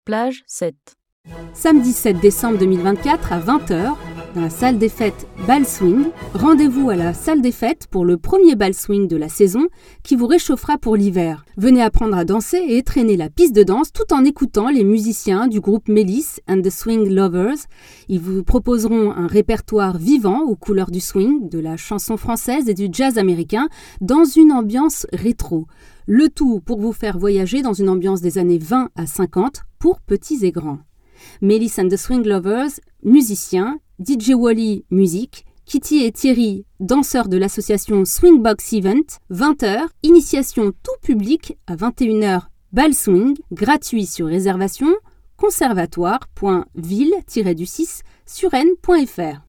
Plage 7. Samedi 7 décembre 2024 à 20h, dans la salle des fêtes Bal Swing, rendez-vous à la salle des fêtes pour le premier bal swing de la saison qui vous réchauffera pour l'hiver. Venez apprendre à danser et traîner la piste de danse tout en écoutant les musiciens du groupe Mélis and the Swing Lovers. Ils vous proposeront un répertoire vivant aux couleurs du swing, de la chanson française et du jazz américain dans une ambiance rétro. Le tout pour vous faire voyager dans une ambiance des années 20 à 50 pour petits et grands. Mélis and the Swing Lovers, musiciens, DJ Wally, musique, Kitty et Thierry, danseurs de l'association Swingbox Event, 20h, initiation tout public à 21h, bal swing, gratuit sur réservation, conservatoire.ville-du6-sur-n.fr.